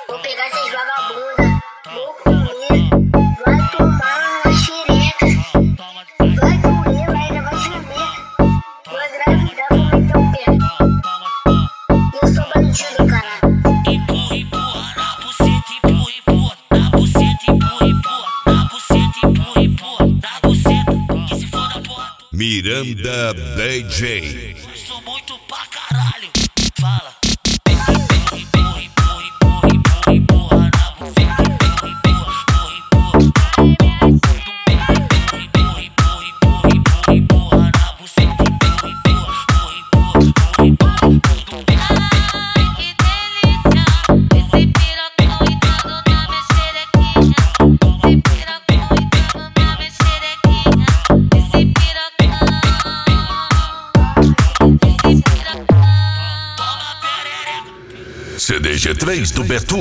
Vou pegar essas vagabundas, vou comer, vai tomar uma xereca, vai doer, mas ainda vai gemer, vou engravidar, vou meter o pé. Eu sou bandido, caralho. Empurra, empurra na buceta, empurra, empurra na buceta, empurra, empurra na buceta, empurra, empurra na buceta, que se foda, porra. Miranda DJ. Eu sou muito pra caralho, fala. CDG3 do Betu.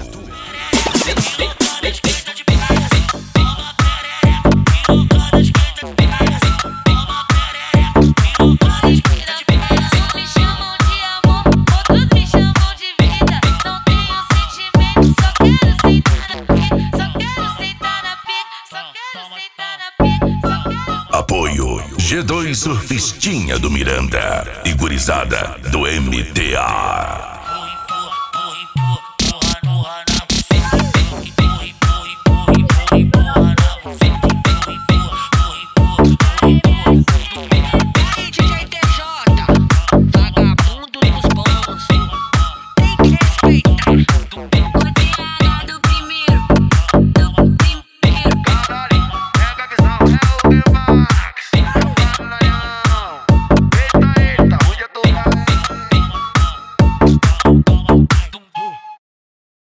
Apoio G2 Surfistinha do Miranda e gurizada do MTA.